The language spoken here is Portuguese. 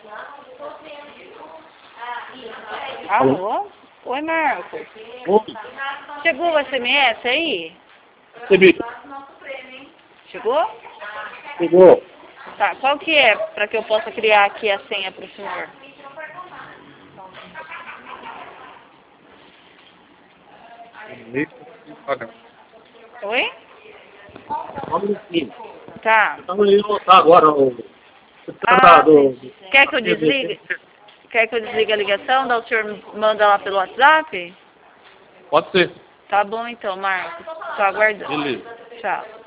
Alô? Oi, Marcos. Oi. Chegou o SMS aí? Recebi. Chegou? Chegou. Tá, qual que é para que eu possa criar aqui a senha para o senhor? Oi? Só um minutinho. Tá. Estamos indo voltar agora. Quer que eu desligue? Quer que eu desligue a ligação? Daí o senhor manda lá pelo WhatsApp? Pode ser. Tá bom então, Marcos. Tô aguardando. Beleza. Tchau.